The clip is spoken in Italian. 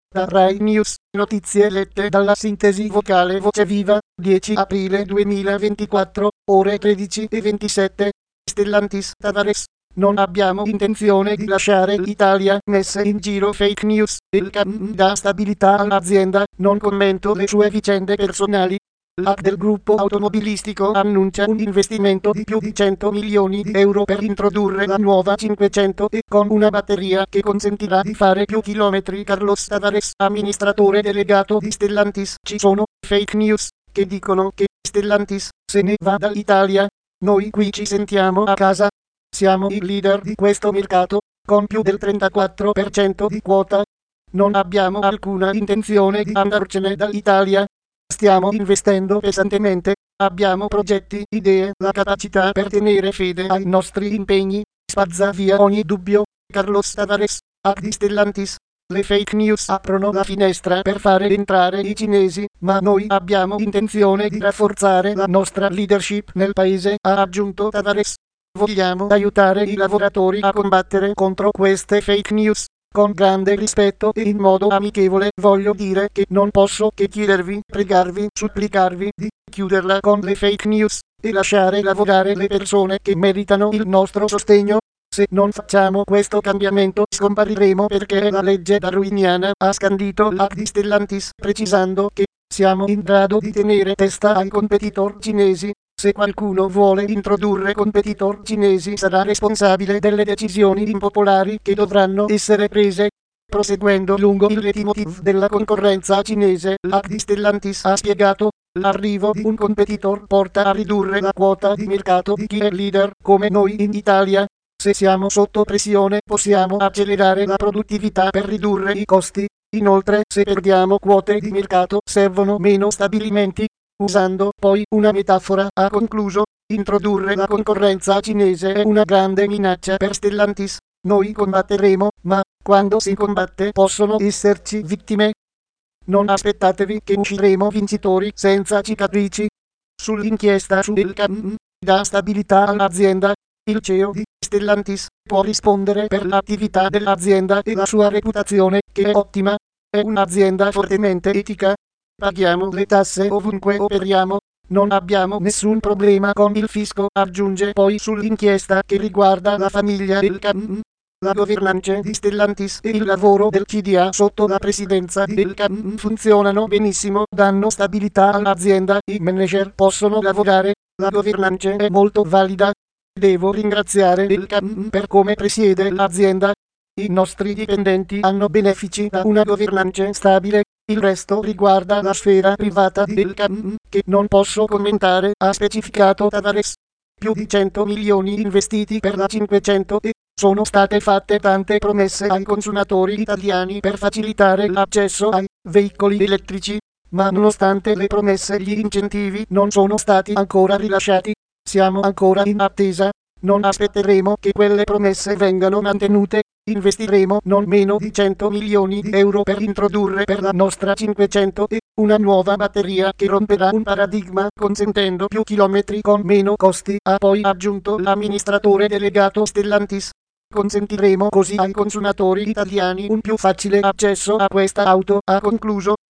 Da Rai News, notizie lette dalla sintesi vocale Voce Viva, 10 aprile 2024, ore 13:27. Stellantis Tavares. Non abbiamo intenzione di lasciare l'Italia. Messe in giro fake news. Il CAM dà stabilità all'azienda. Non commento le sue vicende personali. L'AC del gruppo automobilistico annuncia un investimento di più di 100 milioni di euro per introdurre la nuova 500 e con una batteria che consentirà di fare più chilometri. Carlos Tavares, amministratore delegato di Stellantis. Ci sono fake news che dicono che Stellantis se ne va dall'Italia. Noi qui ci sentiamo a casa. Siamo il leader di questo mercato, con più del 34% di quota. Non abbiamo alcuna intenzione di andarcene dall'Italia. Stiamo investendo pesantemente, abbiamo progetti, idee, la capacità per tenere fede ai nostri impegni. Spazza via ogni dubbio. Carlos Tavares, AD di Stellantis. Le fake news aprono la finestra per fare entrare i cinesi, ma noi abbiamo intenzione di rafforzare la nostra leadership nel paese, ha aggiunto Tavares. Vogliamo aiutare i lavoratori a combattere contro queste fake news. Con grande rispetto e in modo amichevole voglio dire che non posso che chiedervi, pregarvi, supplicarvi di chiuderla con le fake news e lasciare lavorare le persone che meritano il nostro sostegno. Se non facciamo questo cambiamento scompariremo, perché la legge darwiniana, ha scandito l'AD di Stellantis, precisando che siamo in grado di tenere testa ai competitor cinesi. Se qualcuno vuole introdurre competitor cinesi sarà responsabile delle decisioni impopolari che dovranno essere prese. Proseguendo lungo il leitmotiv della concorrenza cinese, l'AD di Stellantis ha spiegato: l'arrivo di un competitor porta a ridurre la quota di mercato di chi è leader, come noi in Italia. Se siamo sotto pressione possiamo accelerare la produttività per ridurre i costi. Inoltre, se perdiamo quote di mercato servono meno stabilimenti. Usando poi una metafora, ha concluso: introdurre la concorrenza cinese è una grande minaccia per Stellantis. Noi combatteremo, ma quando si combatte possono esserci vittime. Non aspettatevi che usciremo vincitori senza cicatrici. Sull'inchiesta su Il CAM dà stabilità all'azienda. Il CEO di Stellantis può rispondere per l'attività dell'azienda e la sua reputazione, che è ottima. È un'azienda fortemente etica. Paghiamo le tasse ovunque operiamo. Non abbiamo nessun problema con il fisco, aggiunge poi sull'inchiesta che riguarda la famiglia del CAM. La governance di Stellantis e il lavoro del CDA sotto la presidenza del CAM funzionano benissimo, danno stabilità all'azienda, i manager possono lavorare, la governance è molto valida. Devo ringraziare il CAM per come presiede l'azienda. I nostri dipendenti hanno benefici da una governance stabile. Il resto riguarda la sfera privata del CAM, che non posso commentare, ha specificato Tavares. Più di 100 milioni investiti per la 500 e sono state fatte tante promesse ai consumatori italiani per facilitare l'accesso ai veicoli elettrici, ma nonostante le promesse gli incentivi non sono stati ancora rilasciati. Siamo ancora in attesa. Non aspetteremo che quelle promesse vengano mantenute. Investiremo non meno di 100 milioni di euro per introdurre per la nostra 500 e una nuova batteria che romperà un paradigma, consentendo più chilometri con meno costi, ha poi aggiunto l'amministratore delegato Stellantis. Consentiremo così ai consumatori italiani un più facile accesso a questa auto, ha concluso.